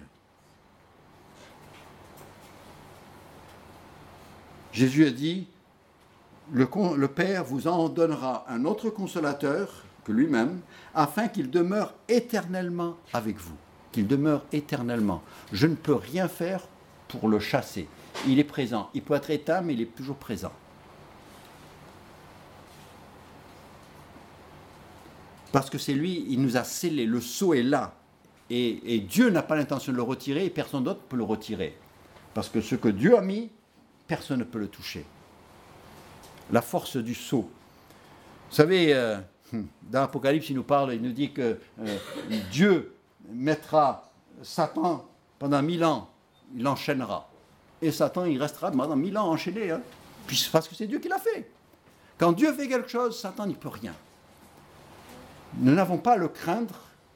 Speaker 1: Jésus a dit, le, le Père vous en donnera un autre consolateur que lui-même, afin qu'il demeure éternellement avec vous. Qu'il demeure éternellement. Je ne peux rien faire pour le chasser. Il est présent. Il peut être éteint, mais il est toujours présent. Parce que c'est lui, il nous a scellé, le sceau est là. Et, et Dieu n'a pas l'intention de le retirer et personne d'autre peut le retirer. Parce que ce que Dieu a mis, personne ne peut le toucher. La force du sceau. Vous savez, euh, dans l'Apocalypse, il nous parle, il nous dit que euh, Dieu mettra Satan pendant mille ans, il l'enchaînera. Et Satan, il restera pendant mille ans enchaîné. Hein, puis parce que c'est Dieu qui l'a fait. Quand Dieu fait quelque chose, Satan n'y peut rien. Nous n'avons pas à le craindre.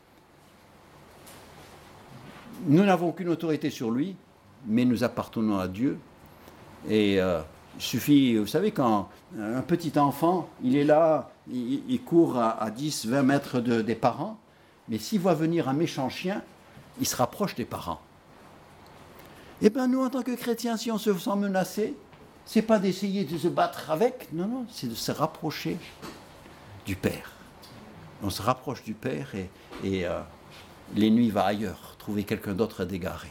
Speaker 1: Nous n'avons aucune autorité sur lui, mais nous appartenons à Dieu. Et euh, il suffit, vous savez, quand un petit enfant, il est là, il, il court à, à dix, vingt mètres de, des parents, mais s'il voit venir un méchant chien, il se rapproche des parents. Eh bien, nous, en tant que chrétiens, si on se sent menacé, ce n'est pas d'essayer de se battre avec, non, non, c'est de se rapprocher du Père. On se rapproche du Père et, et euh, l'ennemi va ailleurs, trouver quelqu'un d'autre à dégarer.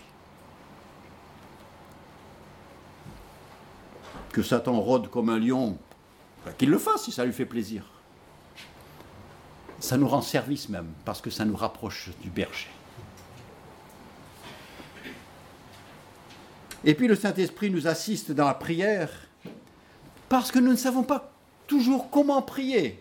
Speaker 1: Que Satan rôde comme un lion, ben, qu'il le fasse si ça lui fait plaisir. Ça nous rend service même, parce que ça nous rapproche du berger. Et puis le Saint-Esprit nous assiste dans la prière, parce que nous ne savons pas toujours comment prier.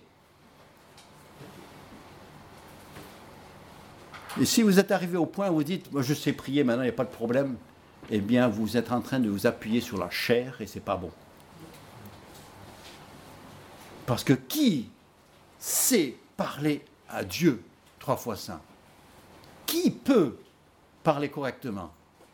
Speaker 1: Et si vous êtes arrivé au point où vous dites, moi je sais prier maintenant, il n'y a pas de problème, eh bien vous êtes en train de vous appuyer sur la chair et c'est pas bon. Parce que qui sait parler à Dieu trois fois saint? Qui peut parler correctement?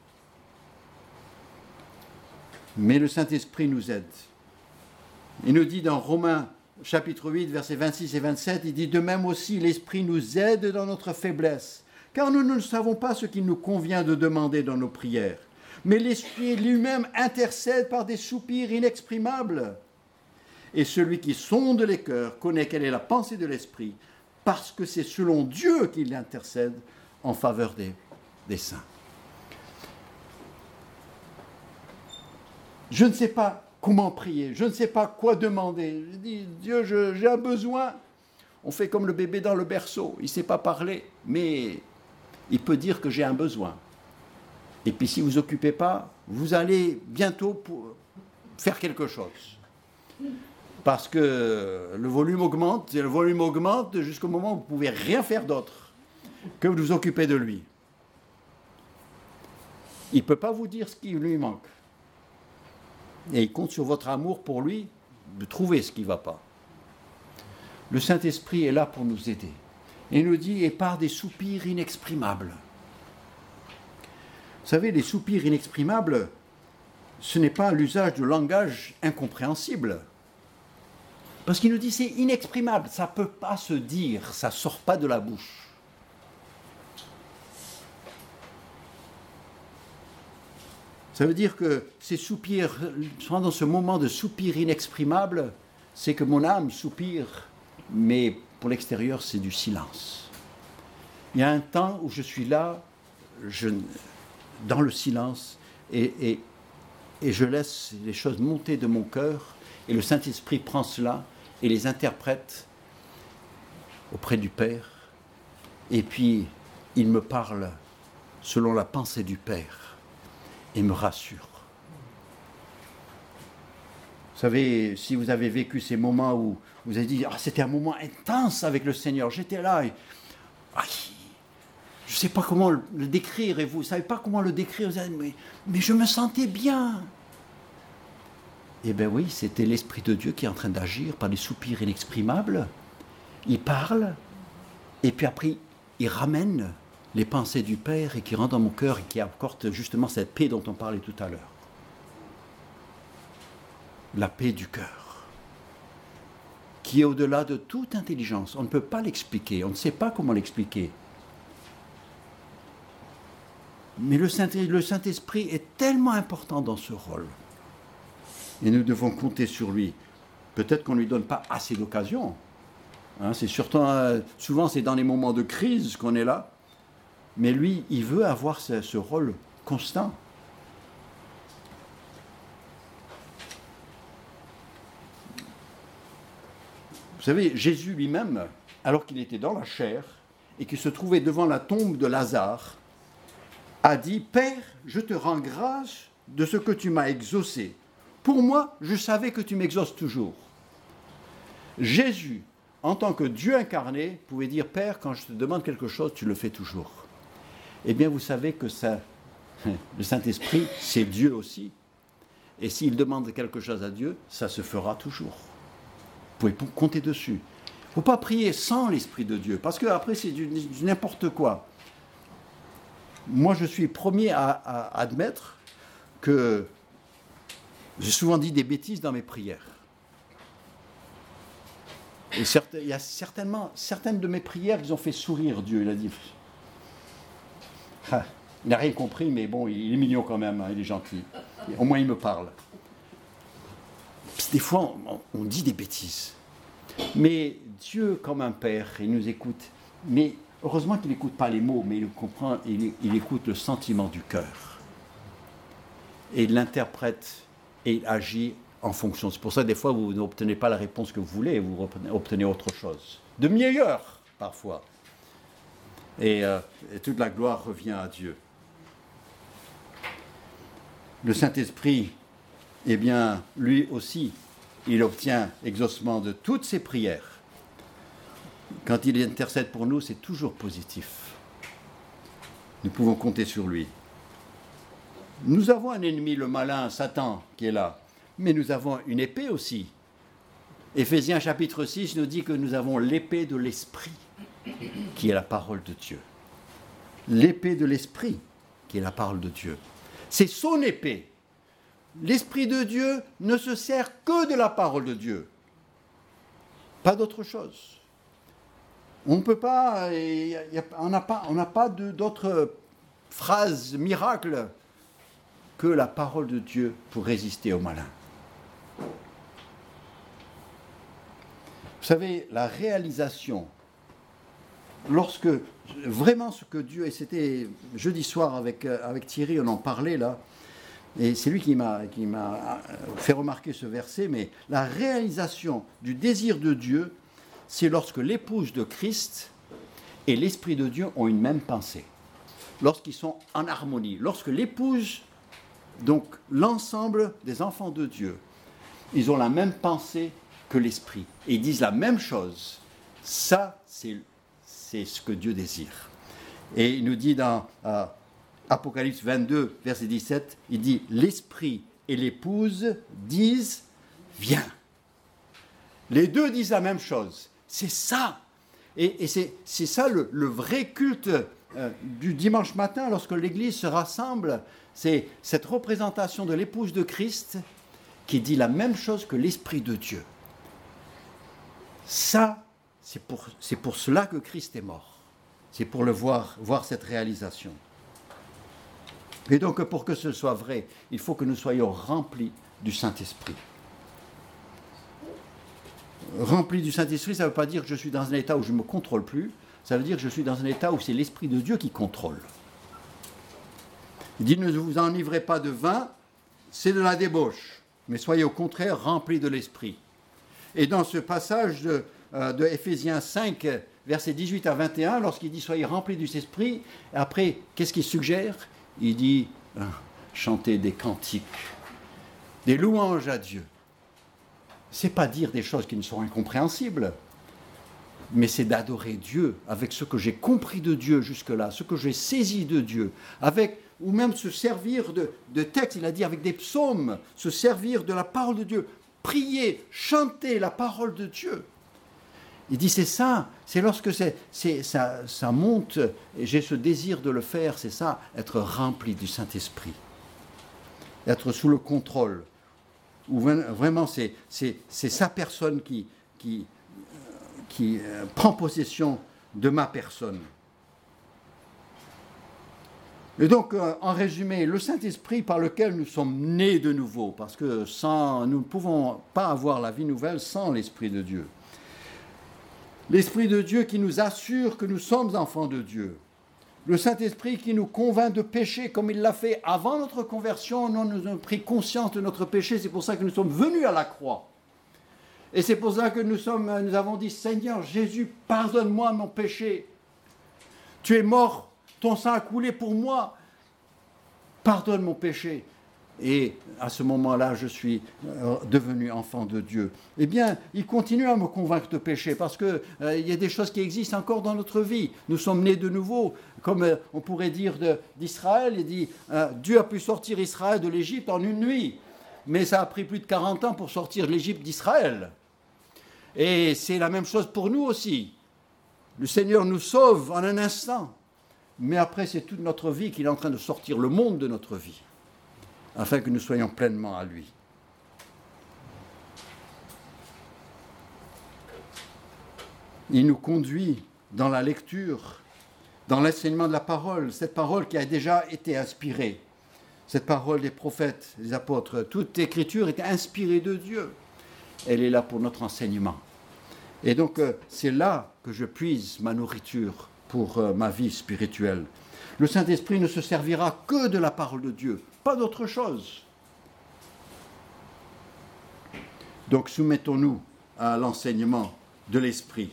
Speaker 1: Mais le Saint-Esprit nous aide. Il nous dit dans Romains chapitre huit, versets vingt-six et vingt-sept, il dit « De même aussi, l'Esprit nous aide dans notre faiblesse, car nous ne savons pas ce qu'il nous convient de demander dans nos prières. Mais l'Esprit lui-même intercède par des soupirs inexprimables. Et celui qui sonde les cœurs connaît quelle est la pensée de l'Esprit, parce que c'est selon Dieu qu'il intercède en faveur des, des saints. » Je ne sais pas comment prier, je ne sais pas quoi demander. Je dis, Dieu, je, j'ai un besoin. On fait comme le bébé dans le berceau, il ne sait pas parler, mais il peut dire que j'ai un besoin. Et puis si vous ne vous occupez pas, vous allez bientôt pour faire quelque chose. Parce que le volume augmente, et le volume augmente jusqu'au moment où vous ne pouvez rien faire d'autre que de vous occuper de lui. Il ne peut pas vous dire ce qui lui manque. Et il compte sur votre amour pour lui de trouver ce qui ne va pas. Le Saint-Esprit est là pour nous aider. Et il nous dit, et par des soupirs inexprimables. Vous savez, les soupirs inexprimables, ce n'est pas l'usage de langage incompréhensible. Parce qu'il nous dit, c'est inexprimable, ça ne peut pas se dire, ça ne sort pas de la bouche. Ça veut dire que ces soupirs, pendant ce moment de soupir inexprimable, c'est que mon âme soupire, mais pour l'extérieur, c'est du silence. Il y a un temps où je suis là, je, dans le silence, et, et, et je laisse les choses monter de mon cœur, et le Saint-Esprit prend cela et les interprète auprès du Père, et puis il me parle selon la pensée du Père. Et me rassure. Vous savez, si vous avez vécu ces moments où vous avez dit « Ah, c'était un moment intense avec le Seigneur, j'étais là, et Aïe, je ne sais pas comment le, le décrire, et vous ne savez pas comment le décrire, vous dites, mais, mais je me sentais bien. Eh bien oui, c'était l'Esprit de Dieu qui est en train d'agir par des soupirs inexprimables. Il parle, et puis après, il ramène les pensées du Père et qui rentre dans mon cœur et qui apporte justement cette paix dont on parlait tout à l'heure. La paix du cœur, qui est au-delà de toute intelligence. On ne peut pas l'expliquer, on ne sait pas comment l'expliquer. Mais le Saint, le Saint-Esprit est tellement important dans ce rôle. Et nous devons compter sur lui. Peut-être qu'on ne lui donne pas assez d'occasions. Hein, c'est surtout, euh, souvent, c'est dans les moments de crise qu'on est là. Mais lui, il veut avoir ce, ce rôle constant. Vous savez, Jésus lui-même, alors qu'il était dans la chair et qu'il se trouvait devant la tombe de Lazare, a dit « Père, je te rends grâce de ce que tu m'as exaucé. Pour moi, je savais que tu m'exauces toujours. » Jésus, en tant que Dieu incarné, pouvait dire « Père, quand je te demande quelque chose, tu le fais toujours. » Eh bien, vous savez que ça, le Saint-Esprit, c'est Dieu aussi. Et s'il demande quelque chose à Dieu, ça se fera toujours. Vous pouvez compter dessus. Il ne faut pas prier sans l'Esprit de Dieu, parce qu'après, c'est du, du n'importe quoi. Moi, je suis premier à, à admettre que j'ai souvent dit des bêtises dans mes prières. Et certes, il y a certainement certaines de mes prières qui ont fait sourire Dieu. Il a dit, ah, il n'a rien compris, mais bon, il est mignon quand même, hein, il est gentil. Au moins, il me parle. Puis, des fois, on, on dit des bêtises. Mais Dieu, comme un père, il nous écoute. Mais heureusement qu'il n'écoute pas les mots, mais il comprend, il, il écoute le sentiment du cœur. Et il l'interprète et il agit en fonction. C'est pour ça que des fois, vous n'obtenez pas la réponse que vous voulez, vous obtenez autre chose. De meilleur, parfois. Et, euh, et toute la gloire revient à Dieu. Le Saint-Esprit, eh bien, lui aussi, il obtient exaucement de toutes ses prières. Quand il intercède pour nous, c'est toujours positif. Nous pouvons compter sur lui. Nous avons un ennemi, le malin, Satan, qui est là. Mais nous avons une épée aussi. Éphésiens chapitre six nous dit que nous avons l'épée de l'Esprit, qui est la parole de Dieu. L'épée de l'Esprit, qui est la parole de Dieu. C'est son épée. L'Esprit de Dieu ne se sert que de la parole de Dieu. Pas d'autre chose. On ne peut pas, y a, y a, on n'a pas, on n'a pas de, d'autres phrases miracles que la parole de Dieu pour résister au malin. Vous savez, la réalisation, lorsque vraiment ce que Dieu, et c'était jeudi soir avec, avec Thierry, on en parlait là, et c'est lui qui m'a, qui m'a fait remarquer ce verset, mais la réalisation du désir de Dieu, c'est lorsque l'épouse de Christ et l'Esprit de Dieu ont une même pensée, lorsqu'ils sont en harmonie, lorsque l'épouse, donc l'ensemble des enfants de Dieu, ils ont la même pensée que l'Esprit, et ils disent la même chose. Ça, c'est, c'est ce que Dieu désire. Et il nous dit dans euh, Apocalypse vingt-deux, verset dix-sept, il dit « L'Esprit et l'épouse disent « Viens ». Les deux disent la même chose. C'est ça. Et, et c'est, c'est ça le, le vrai culte euh, du dimanche matin, lorsque l'Église se rassemble. C'est cette représentation de l'épouse de Christ qui dit la même chose que l'Esprit de Dieu. Ça, c'est pour, c'est pour cela que Christ est mort. C'est pour le voir, voir cette réalisation. Et donc, pour que ce soit vrai, il faut que nous soyons remplis du Saint-Esprit. Remplis du Saint-Esprit, ça ne veut pas dire que je suis dans un état où je ne me contrôle plus. Ça veut dire que je suis dans un état où c'est l'Esprit de Dieu qui contrôle. Il dit, ne vous enivrez pas de vin, c'est de la débauche. Mais soyez au contraire remplis de l'Esprit. Et dans ce passage de, euh, de Éphésiens cinq, versets dix-huit à vingt et un, lorsqu'il dit « Soyez remplis du Saint-Esprit », après, qu'est-ce qu'il suggère ? Il dit euh, « Chantez des cantiques, des louanges à Dieu ». Ce n'est pas dire des choses qui ne sont incompréhensibles. mais c'est d'adorer Dieu avec ce que j'ai compris de Dieu jusque-là, ce que j'ai saisi de Dieu, avec, ou même se servir de, de textes, il a dit avec des psaumes, se servir de la parole de Dieu, prier, chanter la parole de Dieu. Il dit c'est ça, c'est lorsque c'est, c'est, ça, ça monte, et j'ai ce désir de le faire, c'est ça, être rempli du Saint-Esprit, être sous le contrôle, où vraiment c'est, c'est, c'est sa personne qui, qui, qui euh, prend possession de ma personne. Et donc, euh, en résumé, le Saint-Esprit par lequel nous sommes nés de nouveau, parce que sans, nous ne pouvons pas avoir la vie nouvelle sans l'Esprit de Dieu. L'Esprit de Dieu qui nous assure que nous sommes enfants de Dieu. Le Saint-Esprit qui nous convainc de péché comme il l'a fait avant notre conversion. Nous nous avons pris conscience de notre péché. C'est pour ça que nous sommes venus à la croix. Et c'est pour ça que nous, sommes, nous avons dit, Seigneur Jésus, pardonne-moi mon péché. Tu es mort, ton sang a coulé pour moi. Pardonne mon péché. Et à ce moment-là, je suis devenu enfant de Dieu. Eh bien, il continue à me convaincre de péché parce qu'il euh, y a des choses qui existent encore dans notre vie. Nous sommes nés de nouveau. Comme euh, on pourrait dire de, d'Israël, il dit euh, Dieu a pu sortir Israël de l'Égypte en une nuit. Mais ça a pris plus de quarante ans pour sortir de l'Égypte d'Israël. Et c'est la même chose pour nous aussi. Le Seigneur nous sauve en un instant. Mais après, c'est toute notre vie qu'il est en train de sortir le monde de notre vie, afin que nous soyons pleinement à lui. Il nous conduit dans la lecture, dans l'enseignement de la parole, cette parole qui a déjà été inspirée, cette parole des prophètes, des apôtres. Toute écriture est inspirée de Dieu. Elle est là pour notre enseignement. Et donc, c'est là que je puise ma nourriture pour ma vie spirituelle. Le Saint-Esprit ne se servira que de la parole de Dieu, pas d'autre chose. Donc soumettons-nous à l'enseignement de l'Esprit.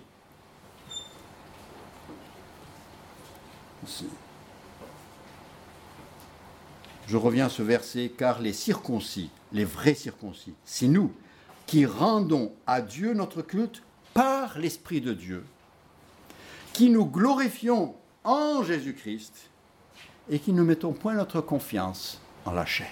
Speaker 1: Je reviens à ce verset, car les circoncis, les vrais circoncis, c'est nous qui rendons à Dieu notre culte par l'Esprit de Dieu, qui nous glorifions en Jésus-Christ et qui ne mettons point notre confiance en la chair.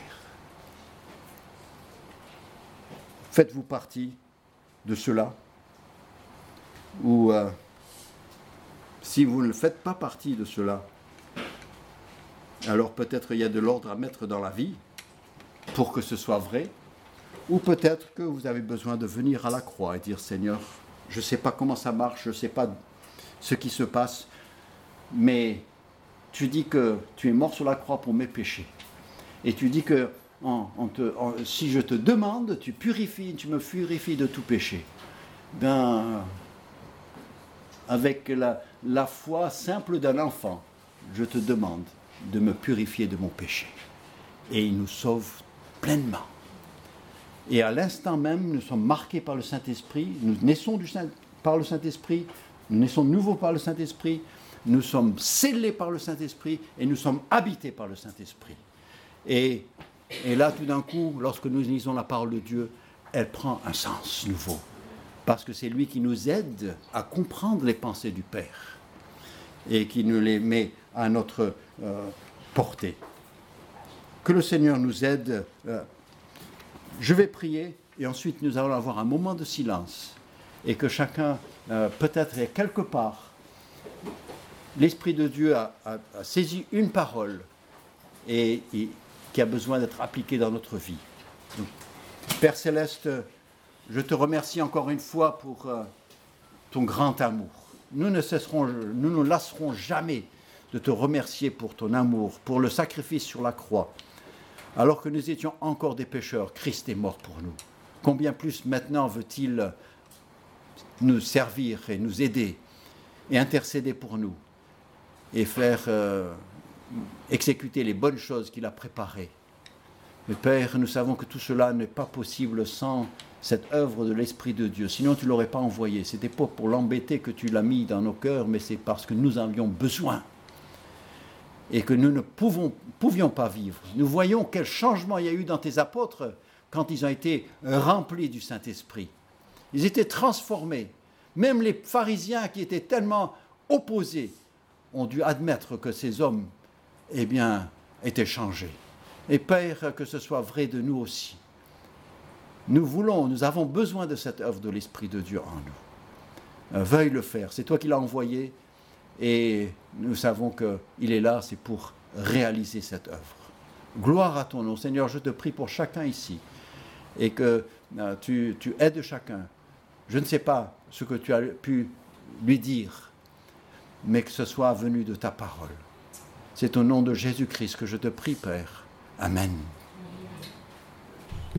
Speaker 1: Faites-vous partie de cela? Ou euh, si vous ne faites pas partie de cela, alors peut-être il y a de l'ordre à mettre dans la vie pour que ce soit vrai, ou peut-être que vous avez besoin de venir à la croix et dire « Seigneur, je ne sais pas comment ça marche, je ne sais pas ce qui se passe, mais tu dis que tu es mort sur la croix pour mes péchés. Et tu dis que en, en te, en, si je te demande, tu purifies, tu me purifies de tout péché. » Ben, avec la, la foi simple d'un enfant, je te demande de me purifier de mon péché. Et il nous sauve pleinement. Et à l'instant même, nous sommes marqués par le Saint-Esprit, nous naissons du Saint, par le Saint-Esprit, nous naissons de nouveau par le Saint-Esprit, nous sommes scellés par le Saint-Esprit et nous sommes habités par le Saint-Esprit. Et, et là, tout d'un coup, lorsque nous lisons la parole de Dieu, elle prend un sens nouveau. Parce que c'est lui qui nous aide à comprendre les pensées du Père et qui nous les met à notre euh, portée. Que le Seigneur nous aide. Euh, je vais prier et ensuite nous allons avoir un moment de silence et que chacun, euh, peut-être quelque part, l'Esprit de Dieu a, a, a saisi une parole et, et qui a besoin d'être appliquée dans notre vie. Donc, Père Céleste, je te remercie encore une fois pour euh, ton grand amour. Nous ne cesserons, nous ne lasserons jamais de te remercier pour ton amour, pour le sacrifice sur la croix. Alors que nous étions encore des pécheurs, Christ est mort pour nous. Combien plus maintenant veut-il nous servir et nous aider et intercéder pour nous et faire euh, exécuter les bonnes choses qu'il a préparées. Mais Père, nous savons que tout cela n'est pas possible sans cette œuvre de l'Esprit de Dieu. Sinon, tu ne l'aurais pas envoyé. Ce n'était pas pour l'embêter que tu l'as mis dans nos cœurs, mais c'est parce que nous en avions besoin et que nous ne pouvons, pouvions pas vivre. Nous voyons quel changement il y a eu dans tes apôtres quand ils ont été remplis du Saint-Esprit. Ils étaient transformés. Même les pharisiens qui étaient tellement opposés ont dû admettre que ces hommes, eh bien, étaient changés. Et Père, que ce soit vrai de nous aussi. Nous voulons, nous avons besoin de cette œuvre de l'Esprit de Dieu en nous. Euh, veuille le faire. C'est toi qui l'as envoyé et nous savons qu'il est là, c'est pour réaliser cette œuvre. Gloire à ton nom. Seigneur, je te prie pour chacun ici et que euh, tu, tu aides chacun. Je ne sais pas ce que tu as pu lui dire, mais que ce soit venu de ta parole. C'est au nom de Jésus-Christ que je te prie, Père. Amen.